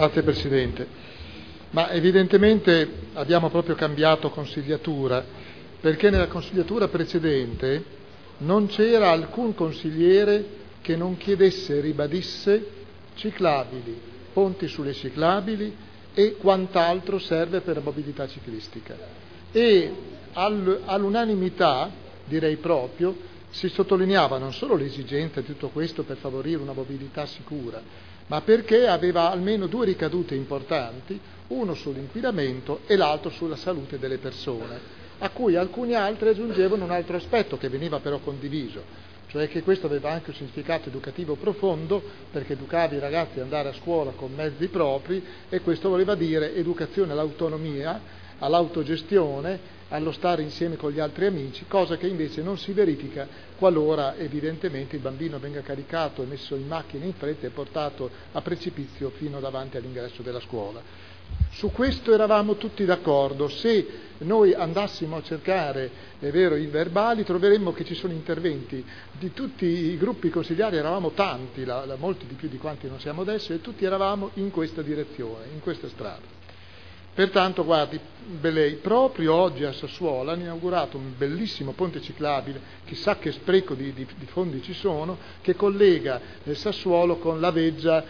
Grazie Presidente. Ma evidentemente abbiamo proprio cambiato consigliatura, perché nella consigliatura precedente non c'era alcun consigliere che non chiedesse e ribadisse ciclabili, ponti sulle ciclabili e quant'altro serve per la mobilità ciclistica. E all'unanimità, direi proprio, si sottolineava non solo l'esigenza di tutto questo per favorire una mobilità sicura, ma perché aveva almeno due ricadute importanti, uno sull'inquinamento e l'altro sulla salute delle persone, a cui alcuni altri aggiungevano un altro aspetto che veniva però condiviso, cioè che questo aveva anche un significato educativo profondo, perché educavi i ragazzi ad andare a scuola con mezzi propri, e questo voleva dire educazione all'autonomia, all'autogestione, allo stare insieme con gli altri amici, cosa che invece non si verifica qualora evidentemente il bambino venga caricato e messo in macchina in fretta e portato a precipizio fino davanti all'ingresso della scuola. Su questo eravamo tutti d'accordo. Se noi andassimo a cercare, è vero, i verbali, troveremmo che ci sono interventi di tutti i gruppi consigliari, eravamo tanti, molti di più di quanti non siamo adesso, e tutti eravamo in questa direzione, in questa strada. Pertanto, guardi, lei, proprio oggi a Sassuolo hanno inaugurato un bellissimo ponte ciclabile, chissà che spreco di fondi ci sono, che collega Sassuolo con Laveggia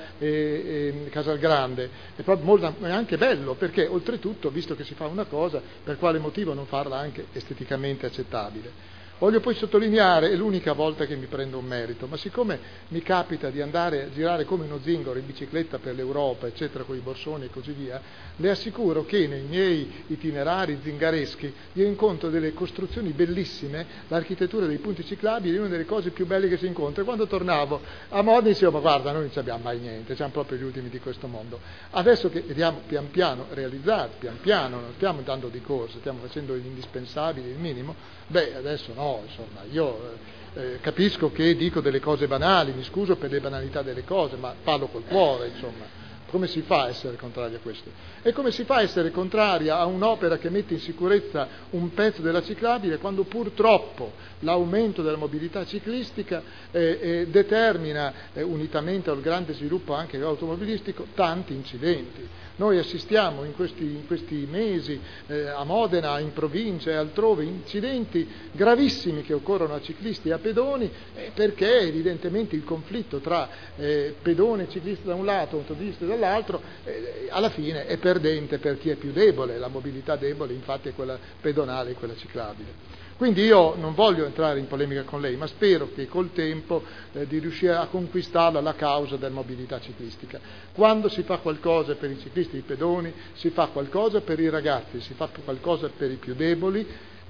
e Casalgrande. È anche bello, perché oltretutto, visto che si fa una cosa, per quale motivo non farla anche esteticamente accettabile? Voglio poi sottolineare, è l'unica volta che mi prendo un merito, ma siccome mi capita di andare a girare come uno zingaro in bicicletta per l'Europa, eccetera, con i borsoni e così via, le assicuro che nei miei itinerari zingareschi io incontro delle costruzioni bellissime, l'architettura dei punti ciclabili è una delle cose più belle che si incontra. E quando tornavo a Modena dicevo, ma guarda, noi non abbiamo mai niente, siamo proprio gli ultimi di questo mondo. Adesso che vediamo pian piano realizzati, pian piano, non stiamo andando di corsa, stiamo facendo l'indispensabile, il minimo, adesso no. Insomma, io capisco che dico delle cose banali, mi scuso per le banalità delle cose, ma parlo col cuore, insomma. Come si fa a essere contrari a questo? E come si fa a essere contrari a un'opera che mette in sicurezza un pezzo della ciclabile quando purtroppo l'aumento della mobilità ciclistica determina, unitamente al grande sviluppo anche automobilistico, tanti incidenti? Noi assistiamo in questi mesi a Modena, in provincia e altrove, incidenti gravissimi che occorrono a ciclisti e a pedoni, perché evidentemente il conflitto tra pedone e ciclista da un lato, automobilisti dall'altro, alla fine è perdente per chi è più debole. La mobilità debole infatti è quella pedonale e quella ciclabile. Quindi io non voglio entrare in polemica con lei, ma spero che col tempo di riuscire a conquistarla la causa della mobilità ciclistica. Quando si fa qualcosa per i ciclisti e i pedoni, si fa qualcosa per i ragazzi, si fa qualcosa per i più deboli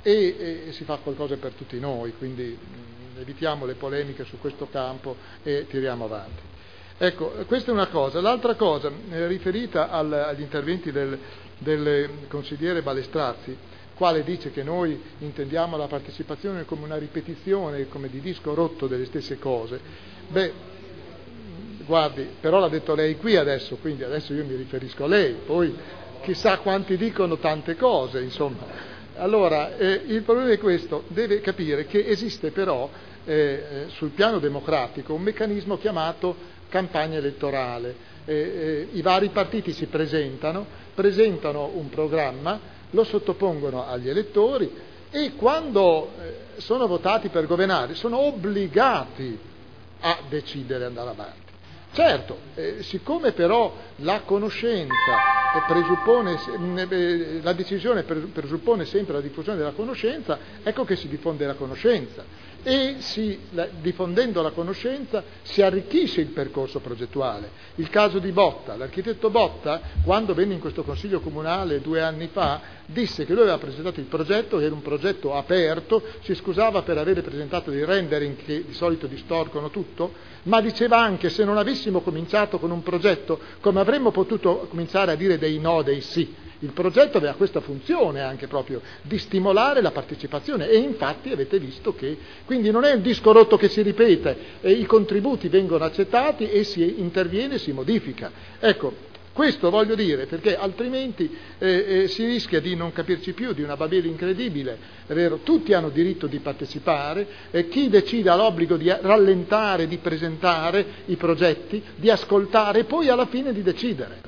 e si fa qualcosa per tutti noi, quindi evitiamo le polemiche su questo campo e tiriamo avanti. Ecco, questa è una cosa. L'altra cosa, riferita agli interventi del consigliere Balestrazzi, quale dice che noi intendiamo la partecipazione come una ripetizione, come di disco rotto delle stesse cose. Guardi, però l'ha detto lei qui adesso, quindi adesso io mi riferisco a lei, poi chissà quanti dicono tante cose, insomma. Allora, il problema è questo, deve capire che esiste però sul piano democratico un meccanismo chiamato campagna elettorale. I vari partiti si presentano un programma, lo sottopongono agli elettori e quando sono votati per governare sono obbligati a decidere andare avanti. Certo, siccome però la conoscenza la decisione presuppone sempre la diffusione della conoscenza, ecco che si diffonde la conoscenza e diffondendo la conoscenza si arricchisce il percorso progettuale. Il caso di Botta, l'architetto Botta, quando venne in questo consiglio comunale 2 anni fa, disse che lui aveva presentato il progetto, che era un progetto aperto, si scusava per avere presentato dei rendering che di solito distorcono tutto, ma diceva anche se non avessimo cominciato con un progetto, come avremmo potuto cominciare a dire dei no, dei sì. Il progetto aveva questa funzione anche proprio di stimolare la partecipazione e infatti avete visto che quindi non è il disco rotto che si ripete e i contributi vengono accettati e si interviene e si modifica. Ecco, questo voglio dire perché altrimenti si rischia di non capirci più, di una babele incredibile, è vero, tutti hanno diritto di partecipare, chi decide ha l'obbligo di rallentare, di presentare i progetti, di ascoltare e poi alla fine di decidere.